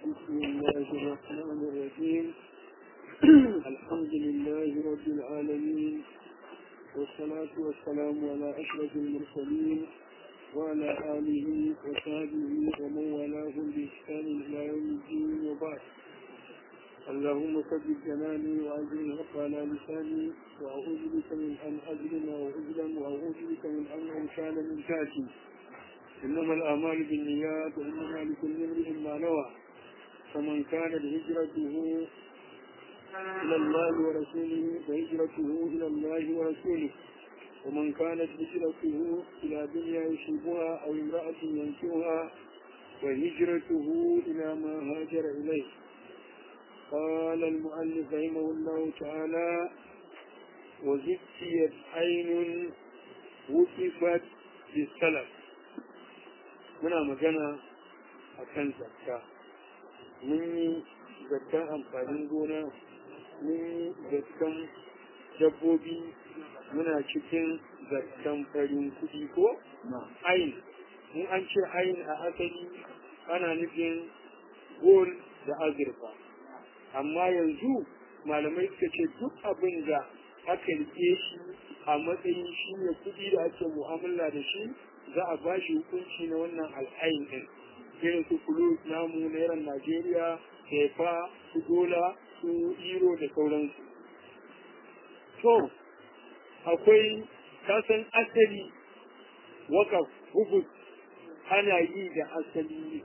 بسم الله الرحمن الرحيم الحمد لله رب العالمين والصلاة والسلام على أشرف المرسلين وعلى آله وصحبه ومن والاهم بإحسان إلى يوم الدين وبعد اللهم ثبت جناني وأجر الحق على لساني وأعوذ بك من أن أظلم وأظلم وأعوذ بك من أن أغتال من تأتي إنما الأعمال بالنيات وإنما لكل امرئ ما نوى فمن كانت هجرته إلى الله ورسوله فهجرته إلى الله ورسوله ومن كانت هجرته إلى دنيا يصيبها أو امرأة ينكحها فهجرته إلى ما هاجر إليه. قال المؤلف رحمه الله تعالى: وزكيت عين وقفت بالسلف. muna magana a kan zakka. Mun yi zakkan amfanin gona, mun yi zakkan dabbobi, muna cikin zakkan farin kuɗi ko? Ayin. Mun an ce ayin a asali ana nufin gol da azurfa. Amma yanzu malamai suka ce duk abin da aka rike shi a matsayin shi ne kuɗi da ake mu'amala da shi za a ba shi hukunci na wannan al'ayin ɗin. Irin su kulus namu na yaran Najeriya, tefa, su dola, su iro da sauransu. To, akwai kasan asali wakaf hubus ana yi da asali ne.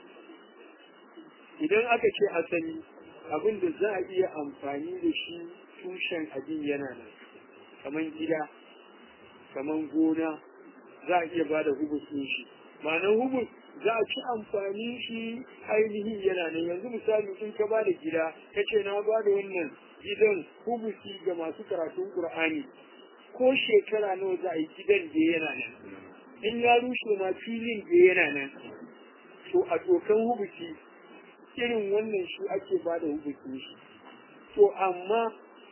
Idan aka ce asali, abin da za a iya amfani da shi tushen abin yana nan, kamar gida, kamar gona, za a iya ba da hubus ɗin shi. Ma'anar hubus za a ci amfani shi ainihin yana nan. Yanzu misali in ka ba da gida, ka ce na ba da wannan gidan hubusi ga masu karatun Ƙur'ani, ko shekara nawa za a yi gidan da yana nan. In ya rushe ma filin da yana nan. To a dokan hubusi irin wannan shi ake ba da hubusin shi. To amma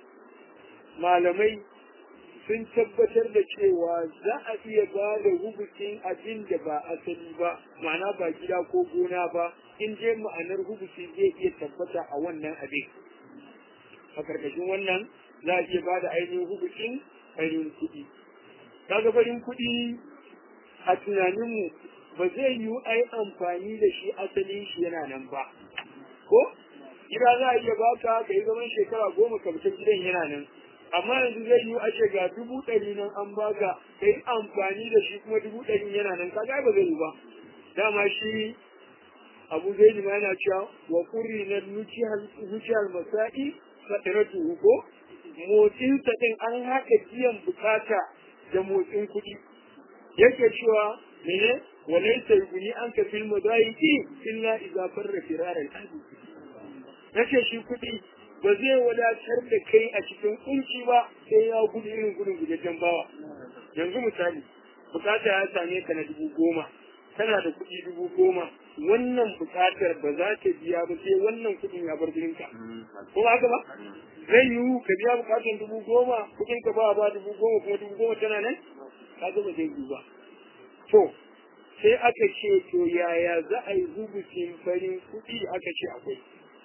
malamai sun tabbatar da cewa za a iya ba da hubusin abin da ba asali ba, ma'ana ba gida ko gona ba, in je ma'anar hubusi zai iya tabbata a wannan abin. A ƙarƙashin wannan za a iya ba da ainihin hubusin farin kuɗi. Kaga farin kuɗi a tunaninmu ba zai yiwu a yi amfani da shi asalin shi yana nan ba. Ko? Gida za a iya baka ka yi zaman shekara 10 ka fita gidan yana nan. Amma yanzu zai yi a ce ga 100 nan an baka ka yi amfani da shi kuma 100 yana nan, kaga ba zai yi ba. Dama shi Abu Zaid ma yana cewa wa qurri na nuciyal masai fataratu ko motsin sa din an haka biyan bukata da motsin kuɗi. Yake cewa mene walaysa yuguni an ka fil madaiki illa idza farra firara al-qalbi. Nace shi kuɗi ba zai wadatar da kai a cikin kunci ba sai ya gudu irin gudun gudajen bawa. Yanzu misali, bukata ya same ka na 10,000, kana da kuɗi 10,000, wannan bukatar ba za ta biya ba sai wannan kuɗin ya bar gurinka. Ko ba haka ba? Zai yiwu ka biya bukatar 10,000, kuɗin ka ba 10,000 kuma 10,000 tana nan? Ka ga ba zai yiwu ba. To, sai aka ce to yaya za a yi rubucin farin kuɗi aka ce akwai.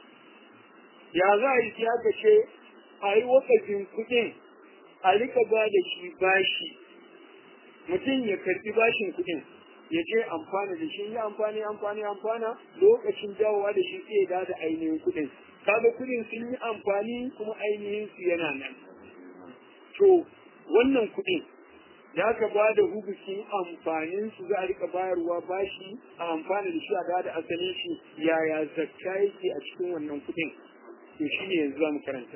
Ya za a yi aka ce a yi wakafin kuɗin a rika ba da shi bashi, mutum ya karɓi bashin kuɗin ya je amfana da shi, ya amfana lokacin dawowa da shi sai ya da ainihin kuɗin. Kaga kuɗin sun yi amfani kuma ainihin su yana nan. To wannan kuɗin da aka ba da hubusin amfanin su za a rika bayarwa bashi a amfana da shi a da asalin shi, yaya zakka yake a cikin wannan kuɗin. To shi ne yanzu za mu karanta.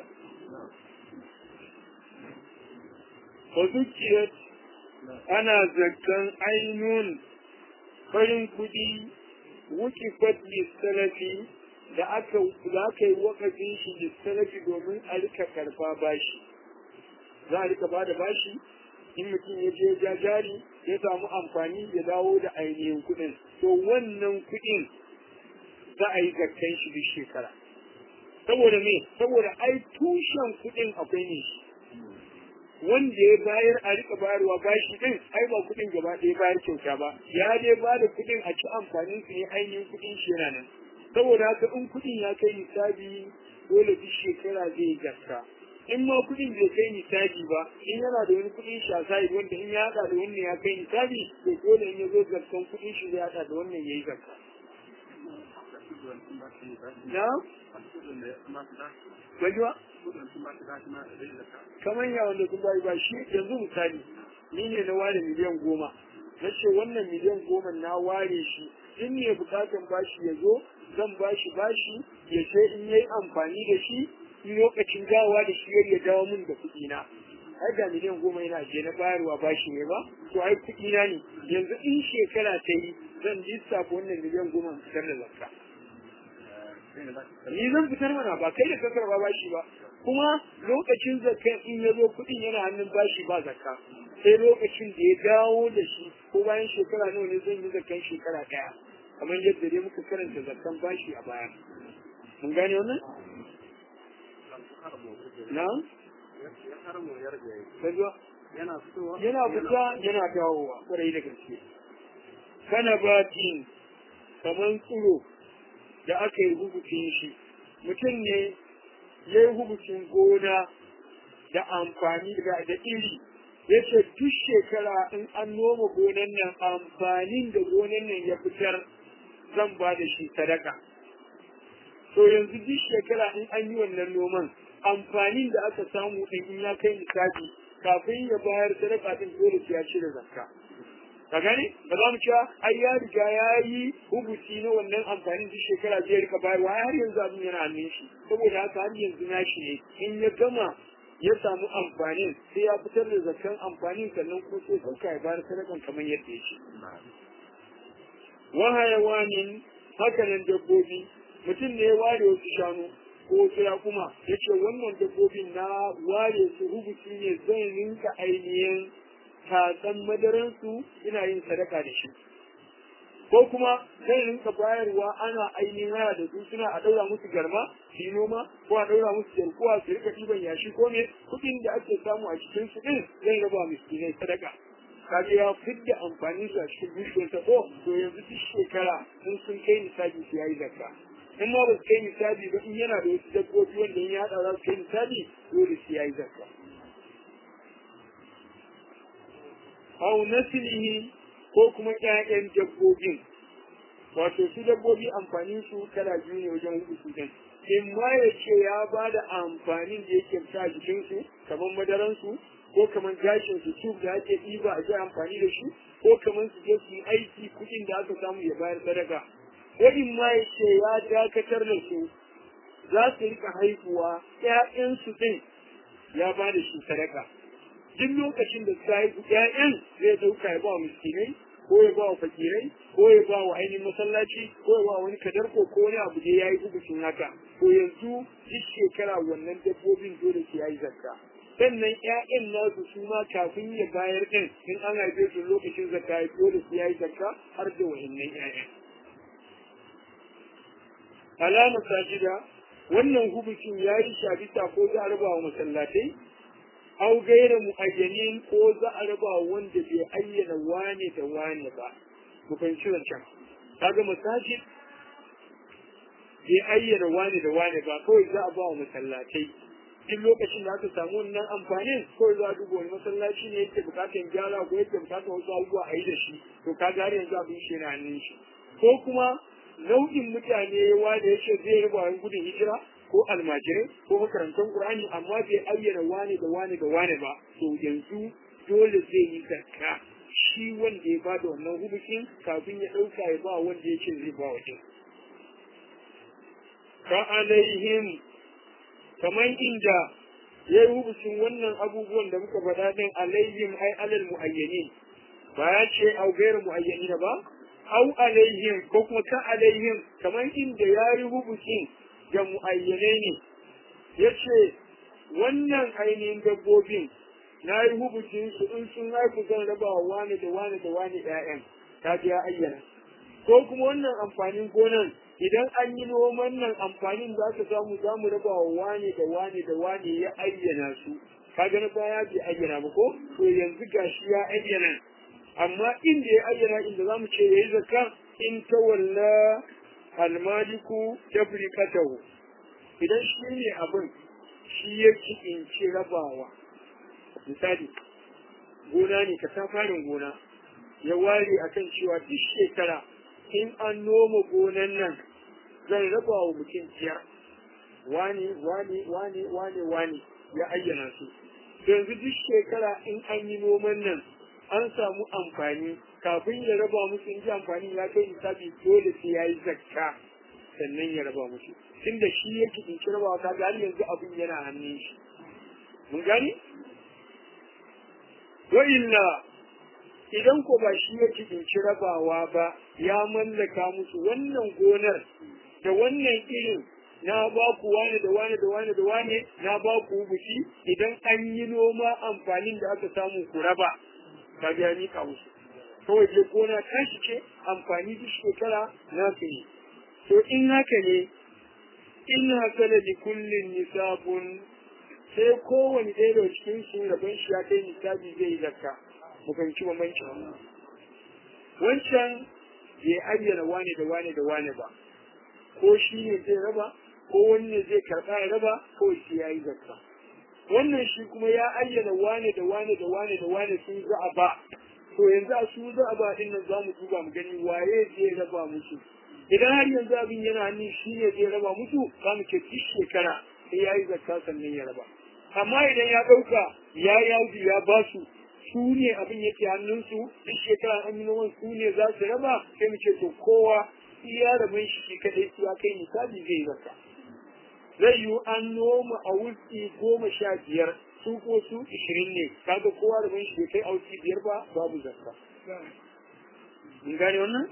Wazukiyar ana zakkan ainun farin kudi wuki fadli salafi da aka yi wakafin shi da salafi domin a rika karfa bashi. Za a rika ba da bashi in mutum ya je jajari ya samu amfani ya dawo da ainihin kudin. To wannan kudin za a yi zakkan shi duk shekara. Saboda me? Saboda ai tushen kuɗin akwai ne shi. Wanda ya bayar a rika bayarwa bashi din ai ba kuɗin gaba ɗaya bayar kyauta ba. Ya dai ba da kuɗin a ci amfanin su ne ainihin kuɗin shi yana nan. saboda haka in kuɗin ya kai nisabi dole duk shekara zai yi zakka. In ma kuɗin bai kai nisabi ba, in yana da wani kuɗin shasai wanda in ya haɗa da wannan ya kai nisabi, to dole in ya zo zakkan kuɗin shi zai haɗa da wannan ya yi zakka. Na? Gajiwa? Kamar ya wanda sun bayi ba shi yanzu misali, ni ne na ware miliyan 10, na ce wannan miliyan 10 na ware shi, in ne bukatan bashi ya zo, zan bashi ya ce in yayi amfani da shi, in lokacin gawa da shi ya dawo min da kuɗi na. Ai ga miliyan 10 yana je na bayarwa bashi ne ba, to ai kuɗi na ne. Yanzu in shekara ta yi zan lissafa wannan miliyan 10 fitar da zakka. Ni zan fitar mana ba kai da ka karba bashi ba. Kuma lokacin zakkan in ya zo kuɗin yana hannun bashi ba zakka. Sai lokacin da ya dawo da shi ko bayan shekara nawa ne zan yi zakkan shekara ɗaya. Kamar yadda dai muka karanta zakkan bashi a baya. Mun gane wannan? Na'am? Yana fita yana dawowa kwarai da gaske. Kana batin kamar tsiro da aka yi hubucin shi. Mutum ne ya yi hubucin gona da amfani da iri. Ya ce duk shekara in an noma gonan nan amfanin da gonan nan ya fitar zan ba da shi sadaka. To yanzu duk shekara in an yi wannan noman amfanin da aka samu din in ya kai misali kafin ya bayar sadaka din dole sai ya cire zakka. Ka gani? Ba za mu cewa ai ya riga ya yi hubuci na wannan amfanin duk shekara zai rika bayarwa har yanzu abin yana hannun shi. Saboda haka har yanzu nashi ne in ya gama ya samu amfanin sai ya fitar da zakkan amfanin sannan ko sai sauka ya bayar sadakan kamar yadda ya ce. Wa hayawanin hakanan dabbobi mutum ne ya ware wasu shanu ko sai kuma ya ce wannan dabbobin na ware su rubuci ne zan rinka ainihin tatsan madaransu ina yin sadaka da shi ko kuma zan rinka bayarwa ana ainihin haya da su suna a ɗaura musu garma su noma ko a ɗaura musu jarkuwa su rika ɗiban yashi ko ne kuɗin da ake samu a cikin su ɗin zan raba miskinai sadaka kaje ya fidda amfanin su a cikin dukiyarsa ko to yanzu duk shekara in sun kai nisabi su yayi zakka in ma ba su kai nisabi ba in yana da wasu dabbobi wanda in ya haɗa za su kai nisabi dole su yayi zakka. Au nasilihi ko kuma ƴaƴan dabbobin wato su dabbobi amfanin su kala biyu ne wajen hudu su din in ma ya ce ya ba da amfanin da yake fita a jikinsu kamar madaransu ko kamar gashin su tube da ake ɗiba a ji amfani da shi ko kamar su je su yi aiki kuɗin da aka samu ya bayar sadaka ko in ma ya ce ya dakatar da su za su rika haihuwa ƴaƴansu ɗin ya ba da shi sadaka duk lokacin da su haihu ƴaƴan zai ɗauka ya ba wa miskinai ko ya ba wa fakirai ko ya ba wa ainihin masallaci ko ya ba wa wani kadarko ko wani abu da ya yi hukuncin haka to yanzu duk shekara wannan dabbobin dole su ya yi zakka sannan ƴaƴan nasu su ma kafin ya bayar ɗin in an haife su lokacin zakka ya dole su ya yi zakka har da wa'innan ƴaƴan. Alama sajida wannan hukuncin ya yi shabita ko za a raba wa masallatai au gaira mu'ayyanin ko za a raba wanda bai ayyana wane da wane ba ku fahimci wancan kaga masajid bai ayyana wane da wane ba kawai za a ba wa masallatai duk lokacin da aka samu wannan amfanin kawai za a duba wani masallaci ne yake bukatan gyara ko yake bukatan wasu abubuwa a yi da shi to kaga har yanzu abin shi yana hannun shi ko kuma nau'in mutane wanda yake zai raba wani gudun hijira ko almajirai ko makarantar Qur'ani amma bai ayyana wane da wane da wane ba to yanzu dole zai yi zakka shi wanda ya bada wannan hubukin kafin ya dauka ya ba wanda yake zai ba wajen ka alaihim kamar inda ya yi hubukin wannan abubuwan da muka faɗa din alaihim ai alal muayyanin ba ya ce au gairu muayyanin ba au alaihim ko kuma ka alaihim kamar inda ya yi hubukin da mu'ayyanai ne ya ce wannan ainihin dabbobin na yi hubucin su in sun haifu zan raba wa wani da wani da wani ƴaƴan ta ya ayyana ko kuma wannan amfanin gonan idan an yi noman nan amfanin za ka samu za mu raba wa wani da wani da wani ya ayyana su kaga na baya bai ayyana ba ko to yanzu gashi ya ayyana amma inda ya ayyana inda za mu ce ya yi zakka in tawalla almaliku tabrikatahu idan shi ne abin shi ya ci rabawa misali gona ne ka safarin gona ya ware akan cewa duk shekara in an noma gonan nan zan raba wa mutum biyar wani ya ayyana su yanzu duk shekara in an yi noman nan an samu amfani kafin ya raba musu in ji amfani ya kai misali dole sai ya yi zakka sannan ya raba musu tunda shi yake ɗinki rabawa ka ga yanzu abin yana hannun shi mun gani wa illa idan ko ba shi yake ɗinki rabawa ba ya mallaka musu wannan gonar da wannan irin na ba ku wane da wane da wane da wane na ba ku buki idan an yi noma amfanin da aka samu ku raba ka ga ni ka musu kawai je gona tashi ce amfani duk shekara na su ne to in haka ne in haka da kullin nisabun sai kowane ɗaya da cikin su rabon shi ya kai nisabi zai yi zakka mu fahimci bambanci wancan bai ayyana wane da wane da wane ba ko shi ne zai raba ko wani ne zai karɓa ya raba ko shi ya yi zakka wannan shi kuma ya ayyana wane da wane da wane da wane sun za a ba to yanzu a su za a ba din nan za mu duba mu gani waye zai raba musu idan har yanzu abin yana hannun shi ne zai raba musu za mu ce duk shekara sai ya yi zakka sannan ya raba amma idan ya ɗauka ya yaji ya ba su su ne abin yake hannunsu duk shekara an yi noman su ne za su raba sai mu ce to kowa iya rabin shi kadai su ya kai misali zai yi zakka zai yi an noma a wuski 15 su ko su 20 ne kaga kowa rabin shi kai a wuski 5 ba babu zakka mun gane wannan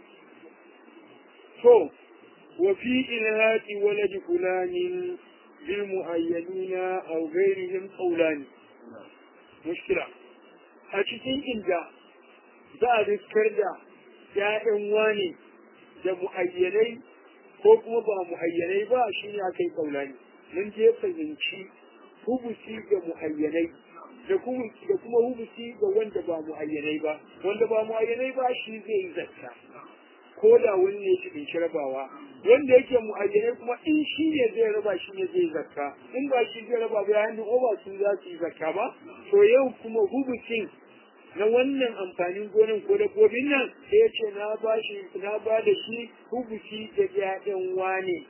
to wa fi ilhati walad fulanin bil muayyanina aw ghayrihim qawlan mushkila a cikin inda za a riskar da ya'yan wani da muayyanai ko kuma ba muayyanai ba shi ne aka yi kaulani mun je fahimci hubusi ga muayyanai da kuma hubusi ga wanda ba muayyanai ba wanda ba muayyanai ba shi zai yi zakka ko da wani ne shi bin rabawa wanda yake muayyanai kuma in shi ne zai raba shi ne zai zakka in ba shi zai raba ba yayin da ba su za su yi zakka ba to yau kuma hubusin na wannan amfanin gonan ko dabbobin nan sai ya ce na ba da shi hubusi da ƴaƴan wane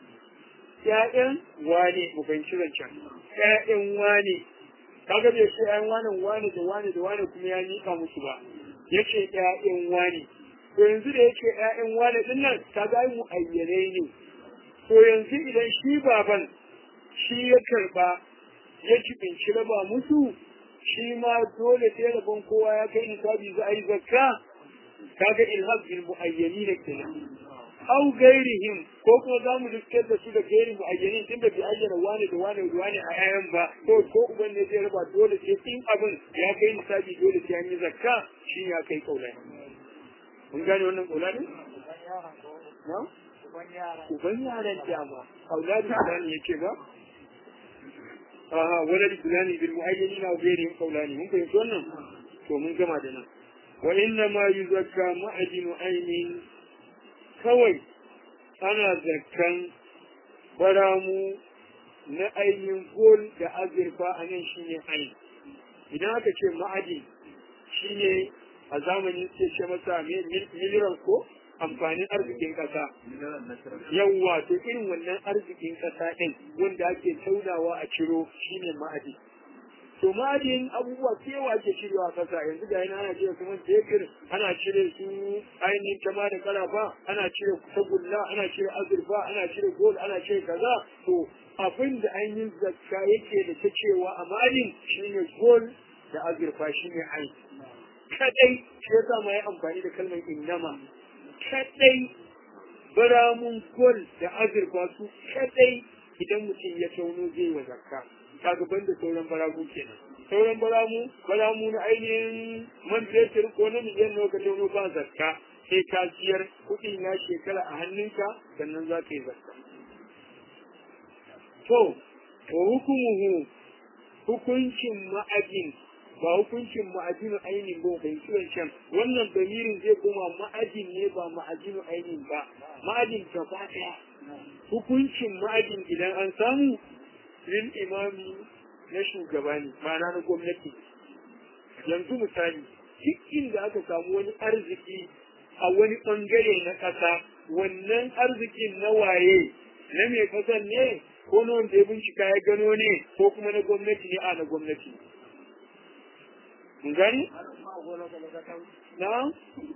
mu fahimci zancen ƴaƴan wane kaga bai ce ƴaƴan wane da wane kuma ya nika musu ba ya ce ƴaƴan wane to yanzu da yake ƴaƴan wane din nan kaga ai mu'ayyane ne to yanzu idan shi baban shi ya karba ya ci raba musu shi ma dole sai rabon kowa ya kai nisabi za a yi zakka kaga ilhaq bil muayyanin kenan aw gairihim ko kuma za mu riskar da su da gairin muayyanin tunda bi ayyana wani da wani da wani a ayan ba to ko uban ne zai raba dole sai in abin ya kai nisabi dole sai an yi zakka shi ya kai kaulani mun gane wannan kaulani na uban yaran jama kaulani da yake ba ولد فلان بالمعينين أو غيرهم قولان ممكن يكون تو من كما دنا وإنما يزكى معدن عين كوي أنا زكان برامو na ainihin gol da azurfa a nan shi ne ainihin idan aka ce ma'adin shi ne a zamanin ce ce masa mineral ko amfanin arzikin kasa yawwa to irin wannan arzikin kasa ɗin wanda ake taunawa a ciro shine ma'adin to ma'adin abubuwa kewa ake cirewa kasa yanzu ga yana ana cire kuma tekir ana cire su ainihin kama da kalafa ana cire tagulla ana cire azurfa ana cire gold ana cire kaza to abin da ainihin zakka yake da ta cewa a ma'adin shine gold da azurfa shine ainihin kadai shi yasa ma ya amfani da kalmar innama kadai baramun gol da azurfa su kadai idan mutum ya tauno zai wa zakka kaga banda sauran baramu kenan sauran baramu na ainihin man fetur ko na miliyan nawa ka tauno ba zakka sai ka ciyar kuɗin ya shekara a hannunka sannan za ka yi zakka to wa hukumuhu hukuncin ma'adin ba hukuncin ma'ajinu ainihin ba bai kiwon can wannan damirin zai koma ma'ajin ne ba ma'ajinu ainihin ba ma'ajin gaba ɗaya hukuncin ma'ajin idan an samu lil imami na shugaba ne ma'ana na gwamnati yanzu misali duk inda aka samu wani arziki a wani ɓangare na ƙasa wannan arzikin na waye na mai ƙasan ne ko na wanda ya bincika ya gano ne ko kuma na gwamnati ne a na gwamnati mun gani na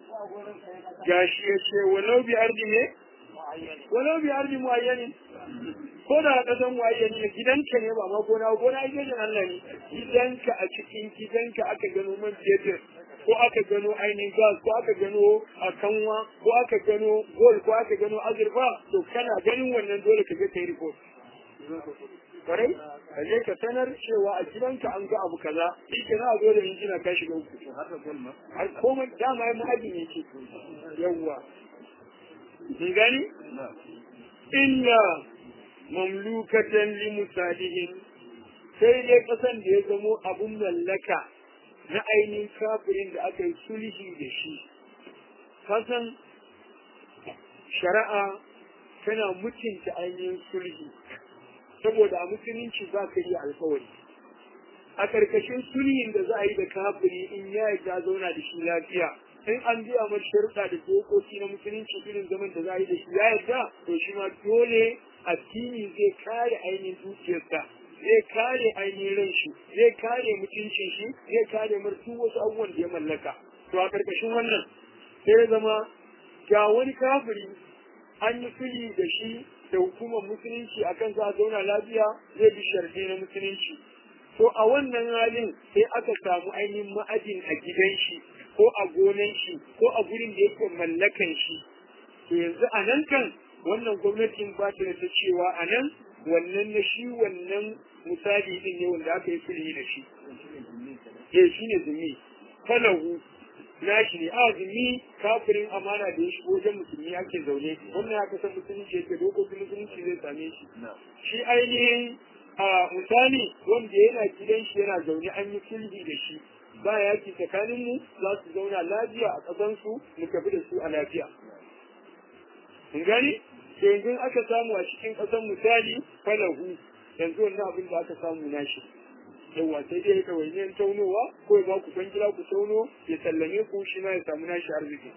gashi ya ce walau bi ardi ne walau bi ardi muayyani ko da kasan muayyani ne gidanka ne ba ma gona ai gidan Allah ne gidanka a cikin gidanka aka gano man fetur ko aka gano ainihin gas ko aka gano a kanwa ko aka gano gold ko aka gano azurfa to kana ganin wannan dole ka je ka yi report kwarai ka je ka sanar cewa a gidanka an ga abu kaza shi ke na zo da injina ka shiga uku har komai dama ya ma'ajin yake yawwa mun gani illa mamlukatan li musalihin sai dai kasan da ya zamo abun mallaka na ainihin kafirin da aka yi sulhi da shi kasan shari'a tana mutunta ainihin sulhi saboda a musulunci za ka yi alkawari a karkashin sulhin da za a yi da kafiri in ya yarda zauna da shi lafiya in an biya masa sharuɗa da dokoki na musulunci irin zaman da za a yi da shi ya yarda to shi ma dole addini zai kare ainihin dukiyarsa zai kare ainihin ran shi zai kare mutuncin shi zai kare martu wasu abubuwan da ya mallaka to a karkashin wannan sai zama ga wani kafiri an yi sulhi da shi da hukumar musulunci akan za a zauna lafiya zai bi sharɗi na musulunci to a wannan halin sai aka samu ainihin ma'ajin a gidan shi ko a gonan shi ko a gurin da yake mallakan shi to yanzu a nan kan wannan gwamnatin ba ta da ta cewa a nan wannan na shi wannan misali din ne wanda aka yi sulhi da shi shi ne zumi falahu nashi ne azumi kafirin amana da ya shigo wajen musulmi ake zaune wannan ya kasan musulunci yake dokokin musulunci zai same shi shi ainihin a misali wanda yana gidan shi yana zaune an yi sulhi da shi ba yaki tsakanin mu za su zauna lafiya a ƙasan su mu tafi da su a lafiya kun gani to yanzu aka samu a cikin ƙasan misali falahu yanzu wannan abin da aka samu nashi yawa sai dai ka wani taunowa ko ya ba ku kwangila ku tauno ya sallame ku shi ma ya samu nashi arziki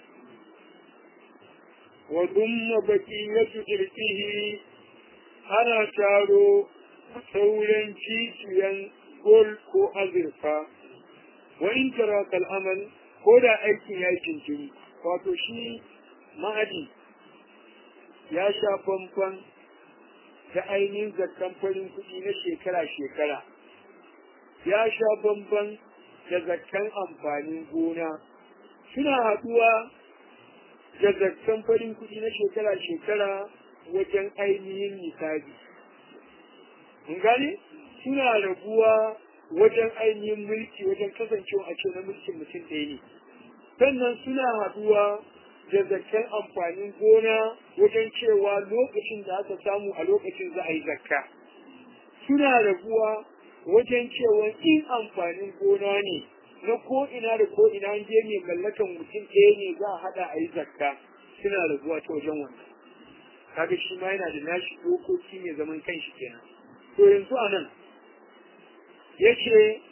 wa dumma baqiyatu irqihi ana taro sauran jijiyan gol ko azurfa wa in taraka al'amal ko da aikin ya jinkiri wato shi ma'adi ya sha famfan da ainihin zakkan farin kuɗi na shekara-shekara ya sha bamban da zakkan amfanin gona suna haɗuwa da zakkan farin kuɗi na shekara-shekara wajen ainihin nisabi. Mun gane? Suna rabuwa wajen ainihin mulki wajen kasancewa a ce na mulkin mutum ɗaya ne. Sannan suna haɗuwa da zakkan amfanin gona wajen cewa lokacin da aka samu a lokacin za a yi zakka. Suna rabuwa wajen cewa in amfanin gona ne na ko'ina da ko'ina je ne mallakan mutum ɗaya ne za a haɗa a yi zakka suna rabuwa ta wajen wannan. Kaga shi ma yana da nashi dokoki mai zaman kanshi kenan. To yanzu a nan ya ce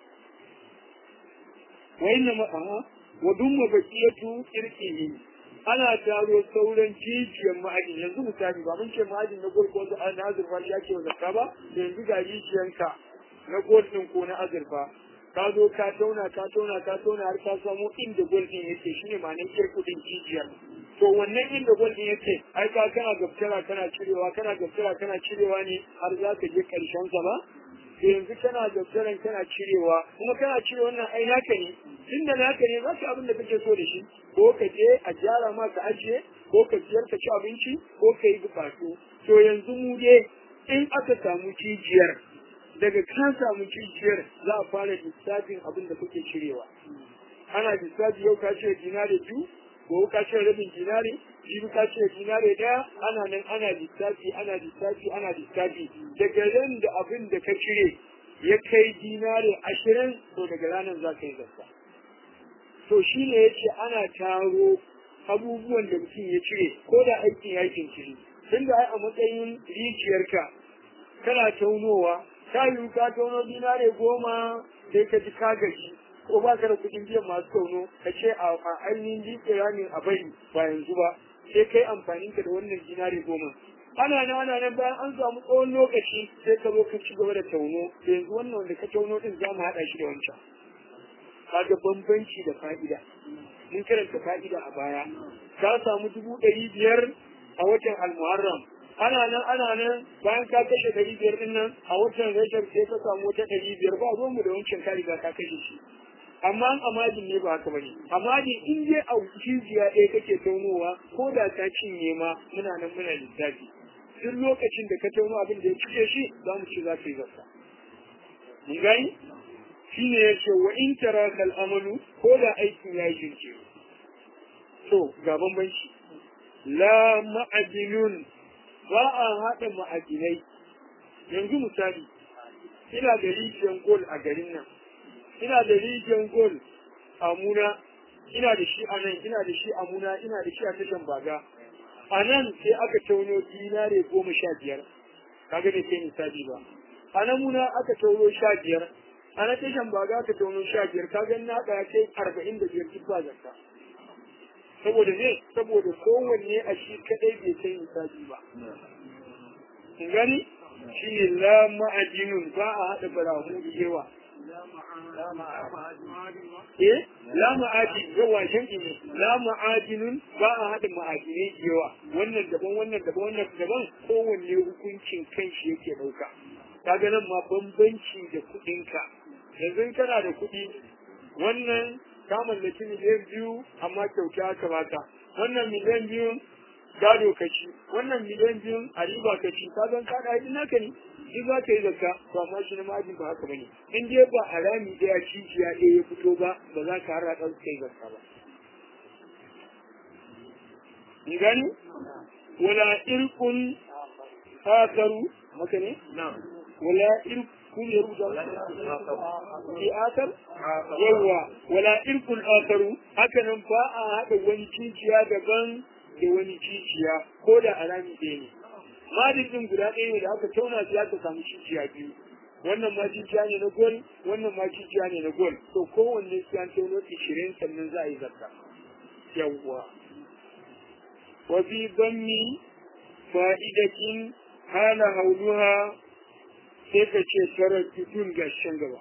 wa inna ma'a wa dumma baqiyatu irqihi ana taro sauran jijiyar ma'adin yanzu misali ba mun ce ma'adin na gurko da na azurfa shi ake wa zakka ba yanzu ga jijiyanka na goldin ko na azurfa ka zo ka tauna har ka samu inda goldin yake shine ma ne ke kudin jijiyar to wannan inda goldin yake ai ka kana gaftara kana cirewa ne har za ka je karshen sa ba yanzu kana gaftaran kana cirewa kuma kana cire wannan ai naka ne inda naka ne za ka abin da kake so da shi ko ka je a gyara ma ka ajiye ko ka ciyar ka ci abinci ko ka yi bukatu to yanzu mu dai in aka samu jijiyar daga ka samu jijiyar za a fara lissafin abin da kuke cirewa ana lissafi yau ka cire dinari biyu ko ka cire rabin dinari jibi ka cire dinari daya ana nan ana lissafi daga ran da abin da ka cire ya kai dinare 20 to daga ranar za ka yi zakka. To shi ne ya ce ana taro abubuwan da mutum ya cire ko da aikin yakin cire. Tun da a matsayin rijiyarka kana taunowa, ta yi ka tauno dinare 10 sai ka ji ka gaji ko ba ka da kuɗin biyan masu tauno ka ce a ainihin jikiya ne a bari ba yanzu ba sai kai amfanin ka da wannan dinare 10. Ana nan bayan an samu tsawon lokaci sai ka zo ka ci gaba da tauno da yanzu wannan wanda ka tauno din za mu haɗa shi da wancan. Kaga bambanci da fa'ida. Mun karanta fa'ida a baya. Ka samu 500 a watan Al-Muharram. Ana nan bayan ka kashe 500 din nan a watan Rajab sai ka samu wata 500 ba ruwan mu da wancan ka riga ka kashe shi. Amma amadin ne ba haka bane. Amadin in je a jijiya ɗaya kake taunowa ko da ka cinye ma muna lissafi. Duk lokacin da ka tauno abin da ya cike shi za mu ci za ka yi zakka. Mun gani? Shi ne ya ce wa in tara kal'amalu ko da aikin ya yi jinke. To, ga bambanci. La ma'adinun ba a haɗa ma'adinai. Yanzu misali, ina da rijiyar gol a garin nan. Ina da rijiyar gol a Muna, ina da shi a nan, ina da shi a Muna, ina da shi a tashan Baga. A nan sai aka tauno dinare 15, kaga da ke misali ba. A nan Muna aka tauno 15, a na tashan Baga aka tauno 15, kaga na ɗaya kai 45 duk ba zakka. Saboda ne, saboda kowanne a shi kaɗai bai kai misali ba. Kun gani? Shi ne la ma'adinun ba a haɗa barahu da yawa. La ma'adin yawa shanki ne, la ma'adinun ba a haɗa ma'adinai yawa, wannan daban, kowanne hukuncin kanshi yake ɗauka. Kaga nan ma bambanci da kuɗinka. Yanzu kana da kuɗi, wannan ka mallaki miliyan 2 amma kyauta aka baka. Wannan miliyan 2 gado ka ci, wannan miliyan 2 a riba ka ci, ka zan kada haɗin naka ne. Shi za ka yi zakka, to amma shi na ma'ajin ba haka bane. In dai ba a rami ɗaya cikiya ɗaya ya fito ba za ka har ɗan kai zakka ba. Ni gani? Wala irkun akaru, haka ne? Wala irkun ya rubuta ki akar? Yawwa, wala irkun akaru, haka nan ba a haɗa wani cikiya daban da wani cikiya ko da a rami ɗaya ne. Madadin guda ɗaya ne da aka tauna shi aka samu cikiya 2. Wannan ma cikiya ne na gol, wannan ma cikiya ne na gol. To kowanne sai an tauno 20 sannan za a yi zakka. Yawwa. Wa fi banni fa'idatin hala hauluha sai ka ce tarar tutun gashin gaba.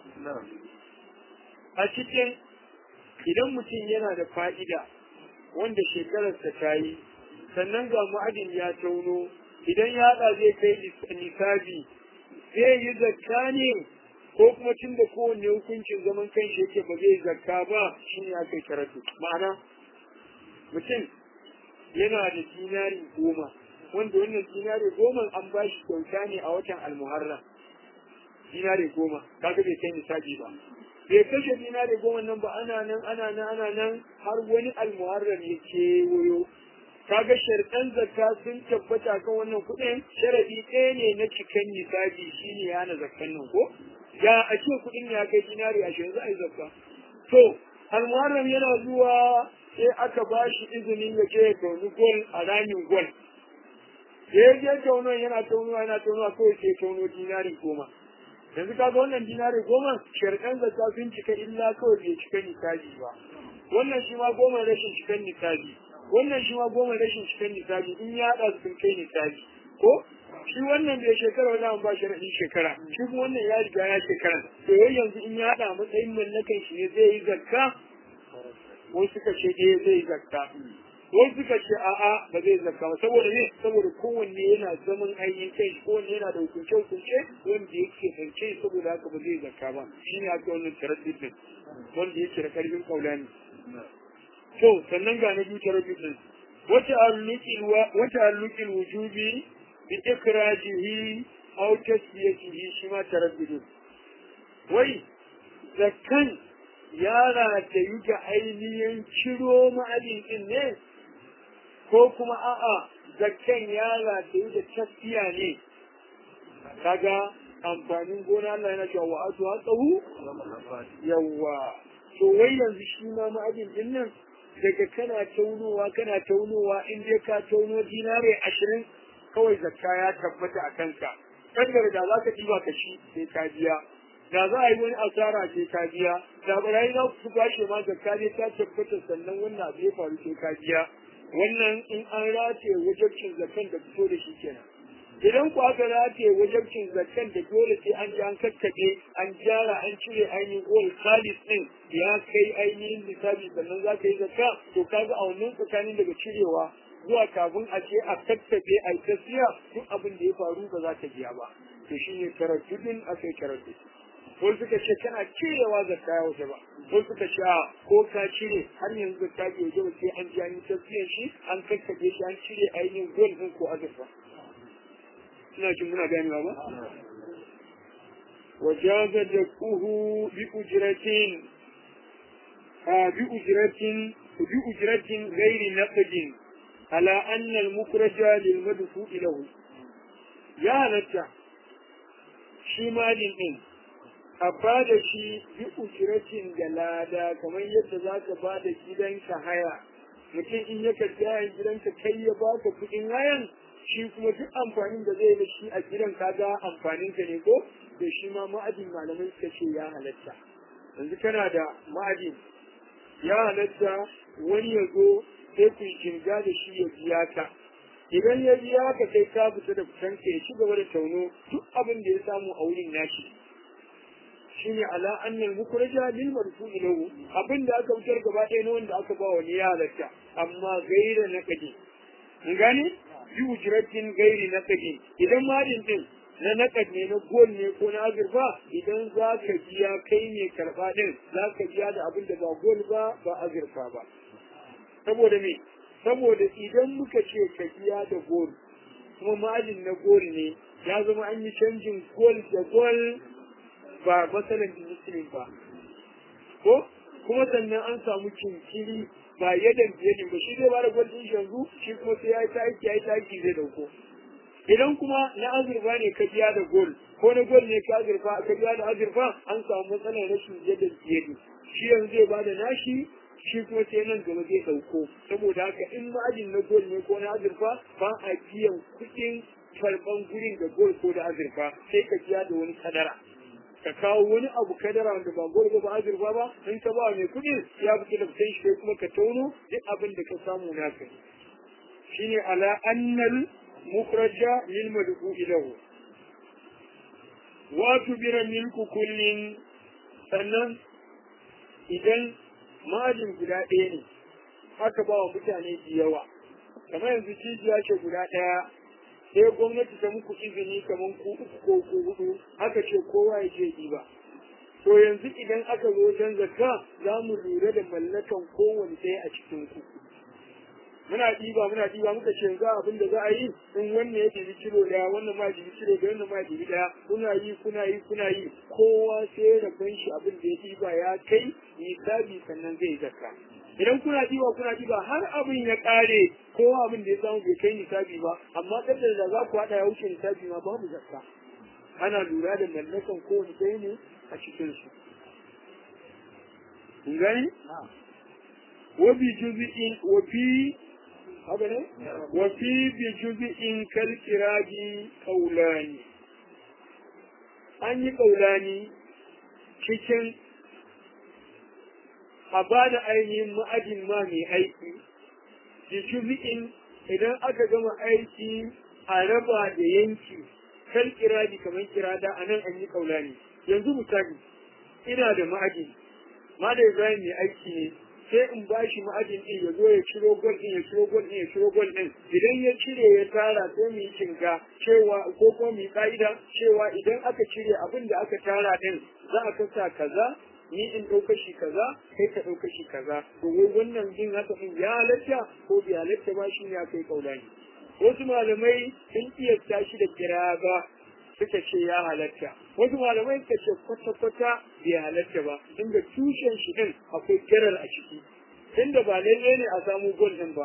A cikin idan mutum yana da fa'ida wanda shekararsa ta yi, sannan ga ma'adin ya tauno, idan ya haɗa zai kai nisabi zai yi zakka ne ko kuma tun da kowanne hukuncin zaman kanshi yake ba zai zakka ba shi ne aka karatu. Ma'ana mutum yana da dinari 10 wanda wannan dinari 10 an ba shi kyauta ne a watan Al-Muharram. Dinari 10 kaga bai kai nisabi ba. Bai kashe dinari 10 nan ba ana nan har wani Al-Muharram ya kewayo. Kaga sharɗan zakka sun tabbata kan wannan kuɗin, sharadi ɗaya ne na cikin nisabi shine ya hana zakkan nan ko? Ya a ce kuɗin ya kai dinari 20 za a yi zakka. To, Al-Muharram yana zuwa sai aka ba shi izinin ya je ya tauni gol a ramin gol. Da ya je tauno yana taunuwa kawai sai tauno dinari 10. Yanzu kaga wannan dinari 10 sharɗan zakka sun cika illa kawai bai cika nisabi ba. Wannan shi ma 10 rashin cikin nisabi. Wannan shi ma 10 rashin cikin nisabi in ya haɗa sun kai nisabi ko shi wannan bai shekara wani an ba shi raɗin shekara shi kuma wannan ya riga ya shekara to yau yanzu in ya haɗa matsayin mallakan shi ne zai yi zakka wasu suka ce zai yi zakka wasu suka ce a'a ba zai zakka ba saboda ne saboda kowanne yana zaman ainihin kai kowanne yana da hukunce wanda yake fance saboda haka ba zai zakka ba shi ne aka wannan taraddudin wanda yake da ƙarfin kaulani. To, sannan ga na biyu tarabbudin. Wata allukin wujubi bi ikrajihi aw tasbiyatihi shi ma tarabbudin. Wai, zakkan yara da yi ga ainihin ciro ma'adin din ne, ko kuma a'a zakkan yara da yi da tasbiya ne. Kaga amfanin gona Allah yana cewa wa atu hasahu yawa to wai yanzu shi ma ma'adin din nan daga kana taunowa in dai ka tauno dinare 20 kawai zakka ya tabbata a kanka kadar da za ka diba ka shi sai ka biya da za a yi wani asara sai ka biya da barayi za su kwashe ma zakka ne ta tabbata sannan wannan abu ya faru sai ka biya wannan in an rataye wajabcin zakkan da fito da shi kenan idan ku aka rataye wajabcin zakkan da dole sai an ji an kakkaɓe an gyara an cire ainihin oil salis ɗin ya kai ainihin lissafi sannan za ka yi zakka to kaga a wannan tsakanin daga cirewa zuwa kafin a ce a kakkaɓe a yi tafiya duk abin da ya faru ba za ka biya ba to shi ne taraddudin a kai taraddudi ko suka ce kana cirewa zakka ya wuce ba ko suka ce ko ka cire har yanzu zakka bai wuce ba sai an ji an yi tafiyar shi an kakkaɓe shi an cire ainihin gold ɗin ko azurfa ina jin muna gani ba wajaza da kuhu bi ujratin ghairi naqdin ala anna al mukraja lil madfu ilahu ya halatta shi malin din a bada shi bi ujratin da lada kamar yadda za ka bada gidanka haya mutum in ya karɓi gidanka kai ya baka kuɗin hayan shi kuma duk amfanin da zai da shi a gidan kaga amfanin ka ne ko da shi ma ma'adin malamai suka ce ya halatta yanzu kana da ma'adin ya halatta wani ya zo sai ku jinga da shi ya biya ka idan ya biya ka kai ka fita da fitan ka ya ci gaba da tauno duk abin da ya samu a wurin nashi shine ala annal mukraja lil marfu'i lahu abin da aka fitar gaba ɗaya na wanda aka ba wani ya halatta amma gaira na kaje mun gane bi ujratin gairi naqdi idan malin din na naqad ne na gol ne ko na azurfa idan za ka biya kai ne karba din za ka biya da abin da ba gol ba azurfa ba saboda me saboda idan muka ce ka biya da gol kuma malin na gol ne ya zama an yi canjin gol da gol ba masalan musulmin ba ko kuma sannan an samu kinkiri ba yadan biyadin ba shi zai bada gwal din yanzu shi kuma sai ya yi ta aiki zai dauko idan kuma na azurfa ne ka biya da gol ko na gol ne ka biya da azurfa an samu matsalar rashin yadan biyadi shi yanzu zai bada nashi shi kuma sai nan gaba zai dauko saboda haka in ma'ajin na gol ne ko na azurfa ba a biyan kuɗin karɓan gurin da gol ko da azurfa sai ka biya da wani kadara ka kawo wani abu kadara wanda ba gol ba azurfa ba in ka ba mai kuɗi ya fita da fitan shi kuma ka tauno duk abin da ka samu naka shine ala annal mukhraja lil madfu ilahu wa tubira milku kullin sannan idan ma'ajin guda ɗaya ne aka ba wa mutane da yawa kamar yanzu cijiya ce guda ɗaya sai gwamnati ta muku izini kamar ku uku ko ku hudu aka ce kowa ya je ɗiba to yanzu idan aka zo wajen zakka za mu lura da mallakan kowane ɗaya a cikin ku muna ɗiba muka ce za abin da za a yi in wannan ya ɗibi kilo ɗaya wannan ma ɗibi kilo ɗaya wannan ma ɗibi ɗaya kuna yi kowa sai rabon shi abin da ya ɗiba ya kai nisabi sannan zai zakka idan kuna ɗiba har abin ya ƙare kowa abin da ya samu bai kai nisabi ba amma ƙaddar da za ku haɗa ya wuce nisabi ma babu zakka ana lura da mallakan kowane ɗaya ne a cikin su kun gani wafi bi juzi'in kal kiraji kaulani an yi kaulani cikin a ba da ainihin ma'ajin ma mai aiki bi juzi'in idan aka gama aiki a raba da yanki kal kiraji kamar kirada a nan an yi kaulani yanzu misali ina da ma'ajin ma da Ibrahim mai aiki ne sai in ba shi ma'ajin ɗin ya zo ya ciro gol ɗin idan ya cire ya tara sai mu yi kinga cewa ko kuma mu yi ƙa'ida cewa idan aka cire abin da aka tara ɗin za a kasa kaza ni in ɗauka shi kaza kai ka ɗauka shi kaza to wai wannan jin haka ɗin ya halatta ko bai halatta ba shi ne aka yi ƙaulani wasu malamai sun iya tashi da kira ba suka ce ya halatta wasu malamai suka ce kwata-kwata bai halatta ba inda tushen shi din akwai kirar a ciki inda ba lalle ne a samu gol din ba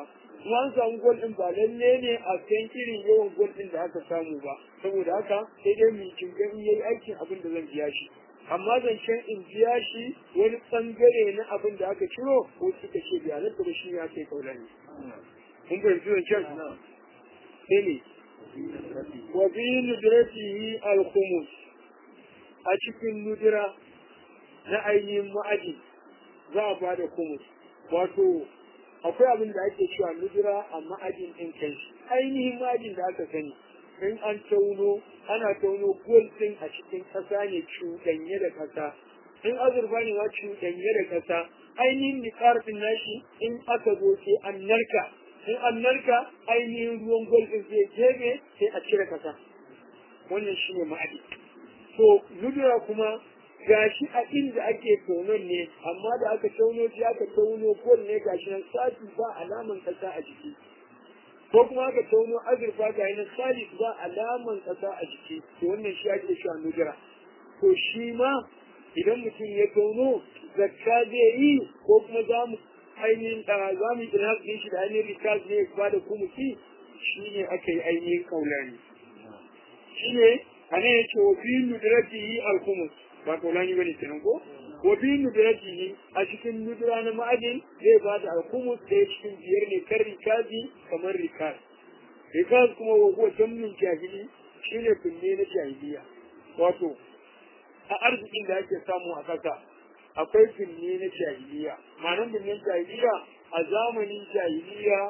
kuma an samu gol din ba lalle ne a kan irin yawan gol din da aka samu ba saboda haka sai dai mu kinga in yayi aikin abin da zan biya shi amma zancen in biya shi wani bangare na abin da aka ciro ko suka ce biya na da shi ya kai kaulani kun fahimci zancen sai ne wa bi nudratihi al-khumus a cikin nudura na ainihin ma'aji za a bada khumus wato akwai abin da ake cewa nudura a ma'ajin ɗin kai ainihin ma'ajin da aka sani in an tauno ana tauno gold ɗin a cikin ƙasa ne cuɗanye da ƙasa in azurfa ne ma cuɗanye da ƙasa ainihin niƙar ɗin nashi in aka zo sai an narka in an narka ainihin ruwan gold ɗin zai gebe sai a cire ƙasa wannan shi ne ma'adi to nudura kuma gashi a inda ake tonon ne amma da aka tauno shi aka tauno gol ne gashi nan sati ba alaman kasa a jiki ko kuma aka tauno azurfa ga nan salis ba alaman kasa a jiki to wannan shi ake cewa nudura to shi ma idan mutum ya tauno zakka zai yi ko kuma za mu ainihin za mu yi shi da ainihin rikaz ne ba da kumusi shi ne aka yi ainihin kaulani shi ne a ne ya ce wa fi nudratihi al-kumus ba kaulani bane kenan ko wa bi nudratihi a cikin nudura na ma'adin zai ba da alkumus da cikin biyar ne kan rikazi kamar rikaz kuma wa huwa jammin jahili shine kunne na jahiliya wato a arzikin da ake samu a kasa akwai kunne na jahiliya ma'anar kunnen jahiliya a zamanin jahiliya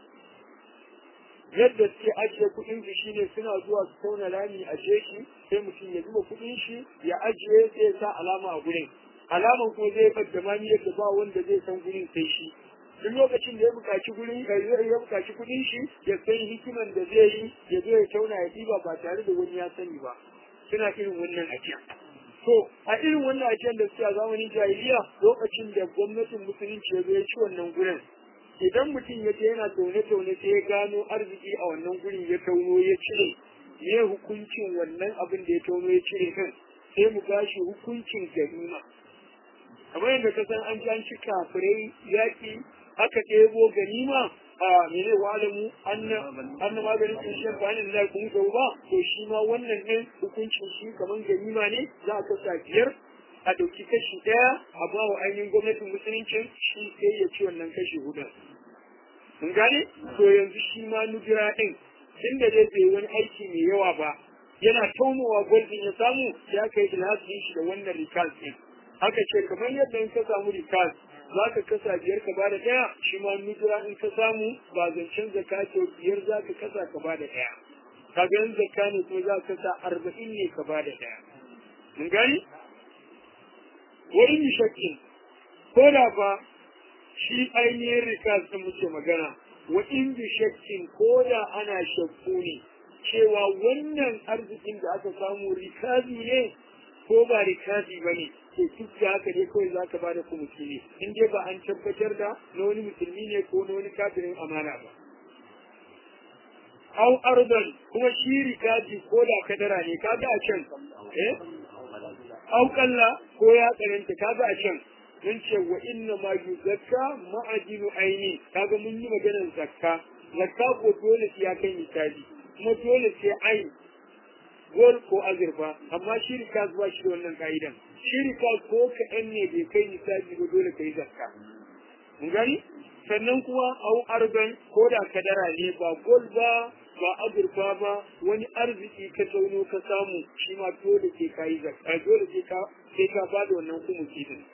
yadda suke ajiye kuɗin su shine suna zuwa su tauna rami a jeji sai mutum ya zuba kuɗin shi ya ajiye sai ya sa alama a gurin alaman kuma zai fadda mani yadda ba wanda zai san gurin sai shi duk lokacin da ya buƙaci gurin ya buƙaci kuɗin shi ya san hikiman da zai yi ya zo ya tauna ya ɗiba ba tare da wani ya sani ba suna irin wannan ajiya to a irin wannan ajiyar da suke a zamanin jahiliya lokacin da gwamnatin musulunci ya zo ya ci wannan gurin idan mutum ya je yana taune-taune sai ya gano arziki a wannan gurin ya tauno ya cire me hukuncin wannan abin da ya tauno ya cire kan sai mu gashi hukuncin ganima kamar yadda ka san an ji an ci kafirai yaƙi aka ɗebo ganima a mene wa alamu anna maganin ƙunshin ba hannun da kuma sau ba to shi ma wannan ɗin hukuncin shi kamar ganima ne za a kasa biyar a ɗauki kashi ɗaya a ba wa ainihin gwamnatin musulunci shi sai ya ci wannan kashi hudu. Mun gane? To yanzu shi ma nujira ɗin inda dai bai wani aiki mai yawa ba yana taunowa gwaldin ya samu ya kai ilhasin shi da wannan rikal ɗin. Haka ce kamar yadda in ka samu rikal za ka kasa biyar ka ba da ɗaya shi ma nujira in ka samu ba zancen zaka ce biyar za ka kasa ka ba da ɗaya. Kaga yan zakka ne kuma za ka kasa 40 ne ka ba da ɗaya. Mun gane? wani shakkin ko da fa shi ainihin rikas da muke magana wa in bi shakkin ko da ana shakku ne cewa wannan arzikin da aka samu rikazi ne ko ba rikazi ba ne to duk da haka ne kawai za ka ba da kumusi ne in dai ba an tabbatar da na wani musulmi ne ko na wani kafirin amana ba au ardan kuma shi rikazi ko da kadara ne kaga a can au kalla ko ya tsananta kaga a can mun ce wa inna ma yuzakka ma'adinu aini kaga mun yi maganar zakka ko dole sai ya kai misali kuma dole sai ai gol ko azurfa amma shi rikas ba shi da wannan ka'idan shi rikas ko kaɗan ne bai kai misali ba dole kai zakka mun gani sannan kuma au arban ko da kadara ne ba gol ba azurfa ba wani arziki ka tauno ka samu shi ma dole sai kai zakka dole sai ka bada wannan kumusi din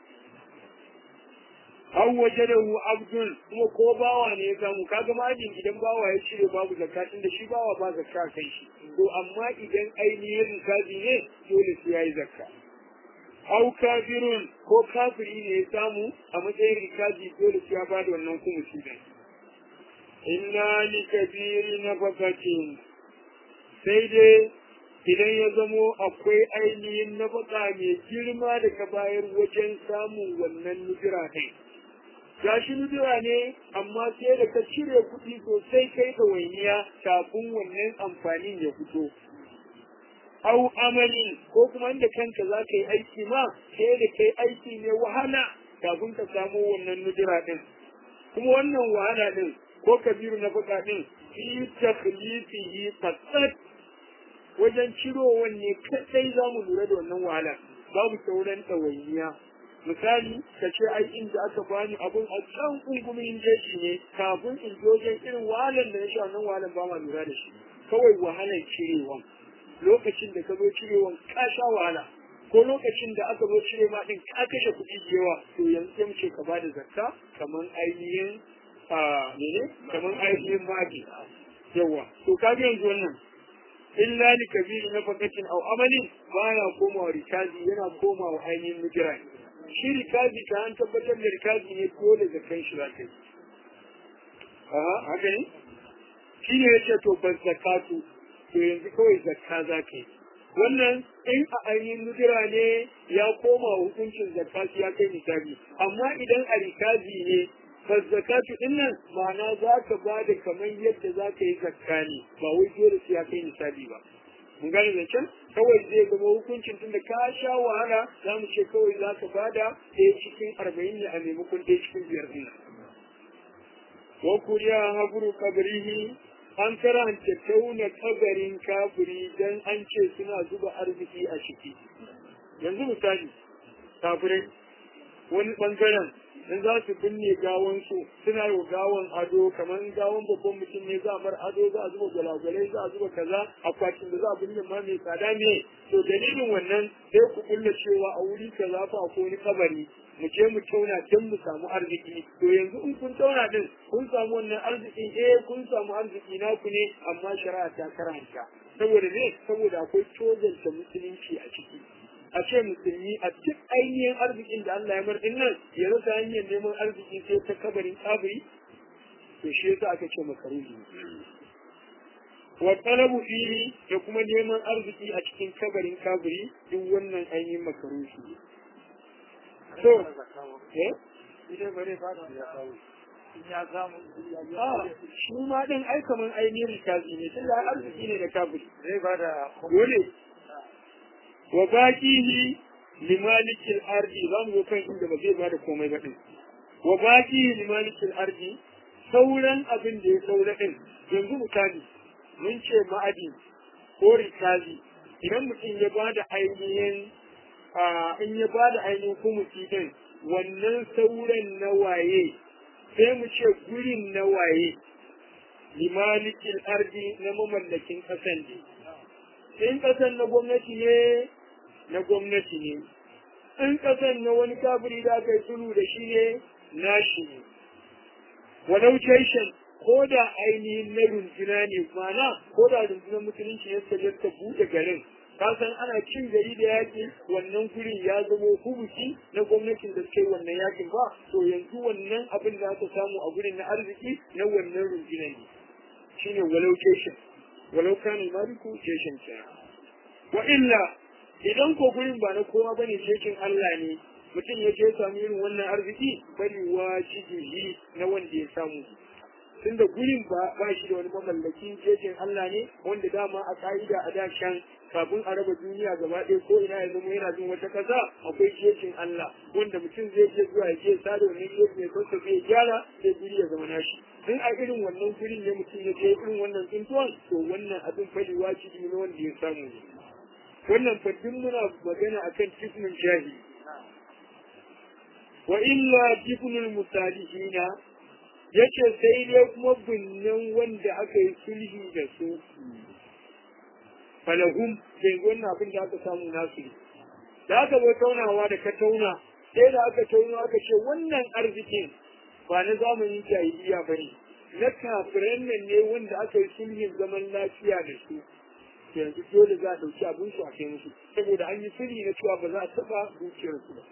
an wajadahu abdul kuma ko bawa ne ya samu kaga majin idan bawa ya cire babu zakka da shi bawa ba zakka kai shi to amma idan ainihin rikazi ne dole sai yayi zakka au kafirun ko kafiri ne ya samu a matsayin rikazi dole sai ya bada wannan kumusi din inna li kabiri nafaqatin sai dai idan ya zamo akwai ainihin nafaka mai girma da ka bayar wajen samun wannan nujira ɗin gashi nujira ne amma sai da ka cire kuɗi sosai kai da wainiya kafin wannan amfanin ya fito au amalin ko kuma inda kanka za ka yi aiki ma sai da kai aiki ne wahala kafin ka samu wannan nujira ɗin kuma wannan wahala ɗin ko kabiru na baka din fi takhlifihi faqat wajen cirowan ne kadai za mu lura da wannan wahala babu sauran ɗawainiya misali ka ce ai inda aka bani abun a can kungumin jeji ne kafin in wajen irin wahalar da ya sha wannan wahalar ba ma lura da shi kawai wahalar cirewan lokacin da ka zo cirewan ka sha wahala ko lokacin da aka zo cire ma din ka kashe kuɗi da yawa to yanzu sai mu ce ka bada zakka kamar ainihin kamar ainihin magi yawa to ka ga yanzu wannan illa li kabiri na fakatin au amalin baya komawa rikazi yana komawa ainihin mujira shi rikazi ka an tabbatar da rikazi ne dole zakkan shi za ka yi haka ne shi ne ya ce to ban zakatu to yanzu kawai zakka za ka yi wannan in a ainihin mujira ne ya koma hukuncin zakatu ya kai misali amma idan a rikazi ne zakatu din nan ma'ana za ka ba da kamar yadda za ka yi zakka ne ba wai dole sai ya kai misali ba mun gane zancen kawai zai zama hukuncin tun da ka sha wahala za mu ce kawai za ka ba da ɗaya cikin 40 ne a maimakon ɗaya cikin 5 ɗin wa kuriya habru kabrihi an karanta tauna kabarin kafiri dan an ce suna zuba arziki a ciki yanzu misali kafirai wani bangaren in za su binne gawansu suna yi gawan ado kamar gawan babban mutum ne za a mar ado za a zuba gwalagwalai za a zuba kaza akwatin da za a binne ma mai tsada ne to dalilin wannan sai ku kulla cewa a wuri kaza fa akwai wani kabari mu je mu tauna don mu samu arziki to yanzu in kun tauna din kun samu wannan arziki kun samu arziki naku ne amma shari'a ta karanta saboda ne saboda akwai tozanta musulunci a ciki a ce musulmi a duk ainihin arzikin da Allah ya mar din nan ya rasa hanyar neman arziki sai ta kabarin kabiri to shi yasa aka ce makaruhi wa talabu fihi da kuma neman arziki a cikin kabarin kabiri duk wannan ainihin makaruhi so idan bare ba da ya samu shi ma din ai kaman ainihin kazi ne tunda arziki ne da kabiri zai ba da dole wa baqihi limalikil ardi zamu ga kan inda ba zai bada komai ba din wa baqihi limalikil ardi sauran abin da ya saura din yanzu misali mun ce ma'adi ko rikazi idan mutum ya bada ainihin in ya bada ainihin kumusi din wannan sauran na waye sai mu ce gurin na waye limalikil ardi na mamallakin kasan ne in kasan na gwamnati ne na gwamnati ne in kasan na wani kafiri da aka yi sulhu da shi ne nashi ne walau jaishan ko da ainihin na runduna ne mana ko da rundunar musulunci ya sajar ta buɗe garin kasan ana cin gari da yaƙi wannan gurin ya zama hubuki na gwamnatin da suke wannan yakin ba to yanzu wannan abin da aka samu a gurin na arziki na wannan runduna ne shine walau jaishan walau kana maliku jaishan ta wa illa idan ko gurin ba na kowa bane cikin Allah ne mutum ya je samu irin wannan arziki bari wajibi na wanda ya samu tunda gurin ba shi da wani mamallakin cikin Allah ne wanda dama a ka'ida a da shan kafin a raba duniya gaba ɗaya ko ina ya zama yana jin wata ƙasa akwai cikin Allah wanda mutum zai je zuwa ya je sada wannan cikin ya sauka zai gyara sai guri ya zama nashi in a irin wannan gurin ne mutum ya je irin wannan tsintuwan to wannan abin fali wajibi ne wanda ya samu ne wannan faddin muna magana akan tifnin jahili wa illa tifnul musalihina yace sai dai kuma binnan wanda aka yi sulhi da su falahum sai wannan abin da aka samu nasu da aka zo taunawa da ka tauna sai da aka tauna aka ce wannan arzikin ba na zamanin jahiliya bane na kafiran nan ne wanda aka yi sulhin zaman lafiya da su yanzu dole za a ɗauki abin su a kai musu saboda an yi sulhi na cewa ba za a taɓa dukiyarsu ba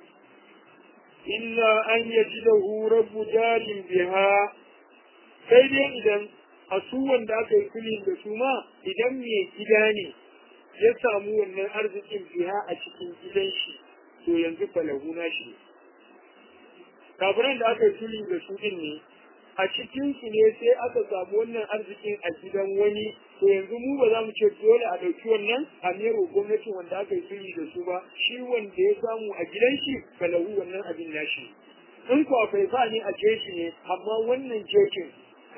illa an yaji da rabbu jarin biha sai dai idan a su wanda aka yi sulhin da su ma idan mai gida ne ya samu wannan arzikin biha a cikin gidan shi to yanzu falahu na shi kafiran da aka yi sulhi da su din ne a cikin su ne sai aka samu wannan arzikin a gidan wani to yanzu mu ba za mu ce dole a ɗauki wannan a nero gwamnatin wanda aka yi sulhi da su ba shi wanda ya samu a gidan shi falahu wannan abin nashi in ko akwai ba ne a jeji ne amma wannan jejin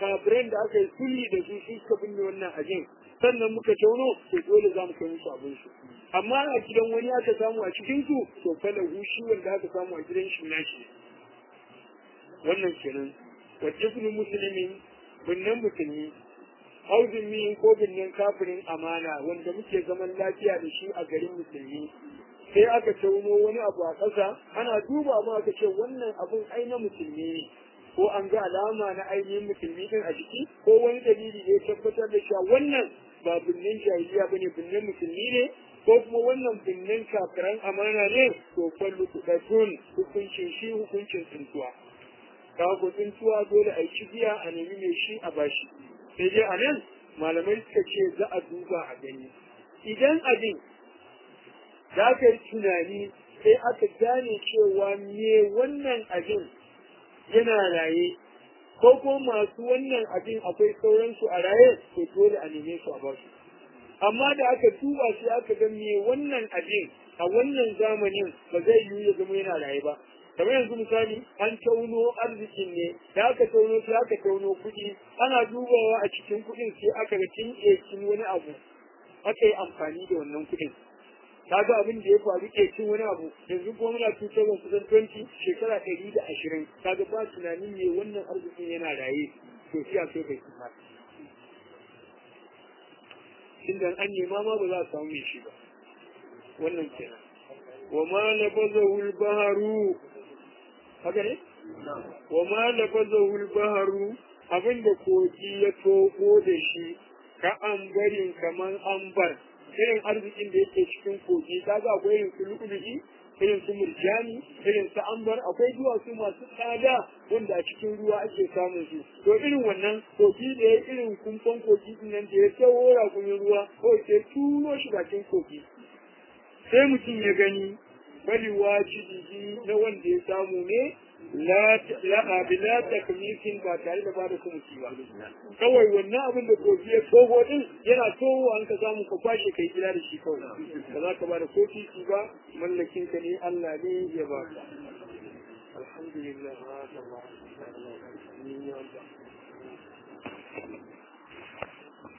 kafiran da aka yi sulhi da su su suka binne wannan abin sannan muka tauno to dole za mu kai musu abin su amma a gidan wani aka samu a cikin su to fala hushi wanda aka samu a gidan shi nashi wannan kenan wajibul muslimin binnan musulmi hauzin mi ko binnan kafirin amana wanda muke zaman lafiya da shi a garin musulmi sai aka tauno wani abu a ƙasa ana duba ma aka ce wannan abun ai na musulmi ne ko an ga alama na ainihin musulmi din a jiki ko wani dalili da ya tabbatar da cewa wannan ba binnan jahiliya bane binnan musulmi ne ko kuma wannan binnan kafiran amana ne to fallu kudatun hukuncin shi hukuncin tsintuwa kawo tsintuwa dole a yi cibiya a nemi mai shi a bashi sai dai a nan malamai suka ce za a duba a gani idan abin da aka yi tunani sai aka gane cewa me wannan abin yana raye ko ko masu wannan abin akwai sauransu a raye to dole a neme su a basu amma da aka duba shi aka ga me wannan abin a wannan zamanin ba zai yiwu ya zama yana raye ba kamar yanzu misali an tauno arzikin ne da aka tauno sai aka tauno kuɗi ana dubawa a cikin kuɗin sai aka ga cin wani abu aka yi amfani da wannan kuɗin kaga abin da ya faru cin wani abu yanzu kuma muna 2020 shekara 120 kaga ba tunanin me wannan arzikin yana raye to sai a so kai kuma inda an nema ma ba za a samu shi ba wannan kenan wa ma nabazahu al-baharu haka ne wa ma nabazahu al-baharu abinda kogi ya toko da shi ka ambarin kaman ambar irin arzikin da yake cikin kogi kaga akwai irin su lu'ulu'i irin su murjani irin su ambar akwai duwatsu masu tsada wanda a cikin ruwa ake samun su to irin wannan kogi da ya irin kumfan kogi din nan da ya tsawo rakumin ruwa ko sai turo shi bakin kogi sai mutum ya gani bari wajibi na wanda ya samu ne la takmisin ba tare da bada kuma ba kawai wannan abin da kofi ya togo din yana togo an ka samu ka kwashe kai gida da shi kawai ba za ka bada kofi ba mallakin ka ne Allah ne ya baka alhamdulillah